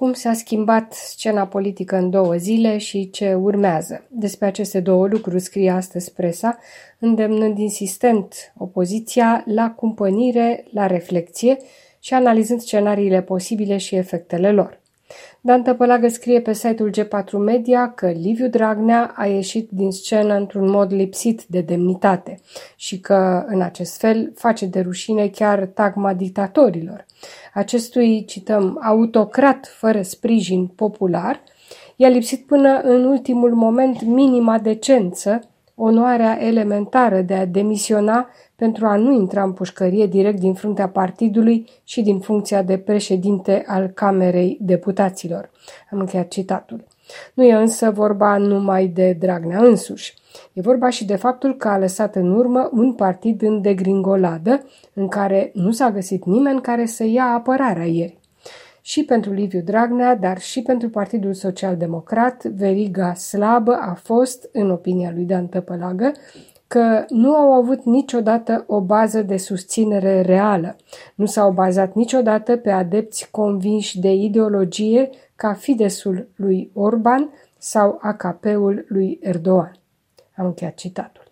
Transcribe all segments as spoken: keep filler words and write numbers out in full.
cum s-a schimbat scena politică în două zile și ce urmează. Despre aceste două lucruri scrie astăzi presa, îndemnând insistent opoziția la cumpănire, la reflexie și analizând scenariile posibile și efectele lor. Dan Tăpălagă scrie pe site-ul G patru Media că Liviu Dragnea a ieșit din scenă într-un mod lipsit de demnitate și că, în acest fel, face de rușine chiar tagma dictatorilor. Acestui, cităm, autocrat fără sprijin popular, i-a lipsit până în ultimul moment minima decență, onoarea elementară de a demisiona pentru a nu intra în pușcărie direct din fruntea partidului și din funcția de președinte al Camerei Deputaților. Am încheiat citatul. Nu e însă vorba numai de Dragnea însuși. E vorba și de faptul că a lăsat în urmă un partid în degringoladă, în care nu s-a găsit nimeni care să ia apărarea ieri. Și pentru Liviu Dragnea, dar și pentru Partidul Social-Democrat, veriga slabă a fost, în opinia lui Dan Tăpălagă, că nu au avut niciodată o bază de susținere reală. Nu s-au bazat niciodată pe adepți convinși de ideologie ca Fidesul lui Orban sau A K P-ul lui Erdogan. Am încheiat citatul.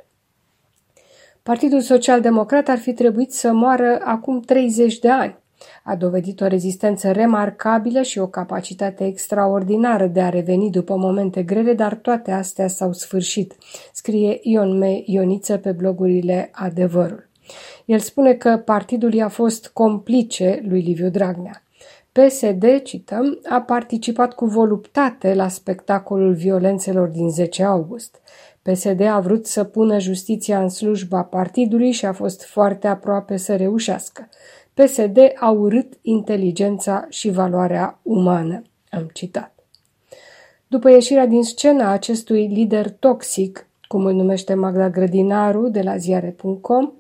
Partidul Social-Democrat ar fi trebuit să moară acum treizeci de ani. A dovedit o rezistență remarcabilă și o capacitate extraordinară de a reveni după momente grele, dar toate astea s-au sfârșit, scrie Ion M. Ioniță pe blogurile Adevărul. El spune că partidul i-a fost complice lui Liviu Dragnea. P S D, cităm, a participat cu voluptate la spectacolul violențelor din zece august. P S D a vrut să pună justiția în slujba partidului și a fost foarte aproape să reușească. P S D a urât inteligența și valoarea umană. Am citat. După ieșirea din scenă a acestui lider toxic, cum îl numește Magda Grădinaru de la ziare punct com,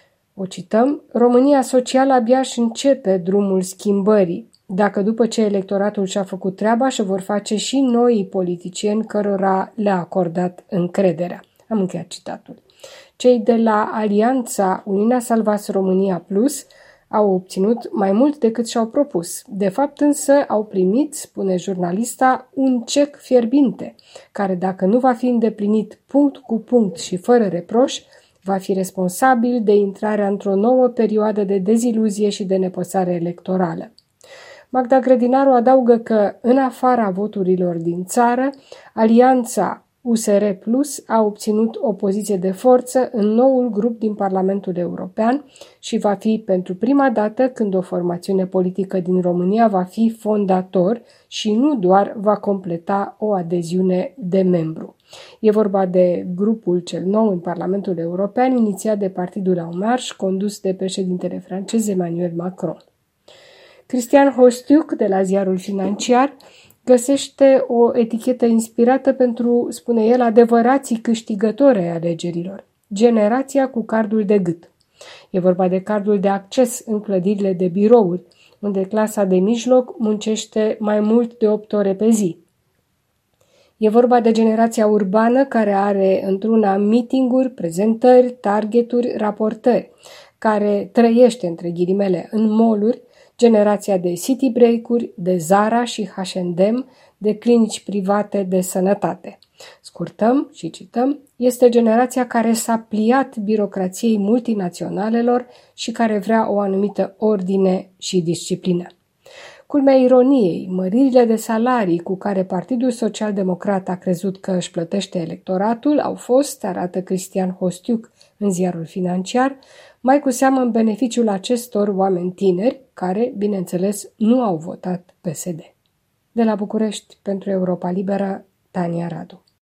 o cităm, România socială abia își începe drumul schimbării, dacă după ce electoratul și-a făcut treaba și vor face și noi politicieni cărora le-a acordat încrederea. Am încheiat citatul. Cei de la Alianța Uniunea Salvați România Plus au obținut mai mult decât și-au propus. De fapt însă au primit, spune jurnalista, un cec fierbinte, care dacă nu va fi îndeplinit punct cu punct și fără reproș, va fi responsabil de intrarea într-o nouă perioadă de deziluzie și de nepăsare electorală. Magda Grădinaru adaugă că, în afara voturilor din țară, Alianța U S R Plus a obținut o poziție de forță în noul grup din Parlamentul European și va fi pentru prima dată când o formațiune politică din România va fi fondator și nu doar va completa o adeziune de membru. E vorba de grupul cel nou în Parlamentul European, inițiat de Partidul En Marche, condus de președintele francez Emmanuel Macron. Cristian Hostiuc, de la ziarul Financiar, găsește o etichetă inspirată pentru, spune el, adevărații câștigători ai alegerilor. Generația cu cardul de gât. E vorba de cardul de acces în clădirile de birouri, unde clasa de mijloc muncește mai mult de opt ore pe zi. E vorba de generația urbană care are într-una meeting-uri, prezentări, targeturi, raportări, care trăiește, între ghilimele, în mall-uri, generația de city break-uri, de Zara și H and M, de clinici private de sănătate. Scurtăm și cităm, este generația care s-a pliat birocrației multinaționalelor și care vrea o anumită ordine și disciplină. Culmea ironiei, măririle de salarii cu care Partidul Social-Democrat a crezut că își plătește electoratul au fost, arată Cristian Hostiuc în ziarul Financiar, mai cu seamă în beneficiul acestor oameni tineri, care, bineînțeles, nu au votat P S D. De la București, pentru Europa Liberă, Tania Radu.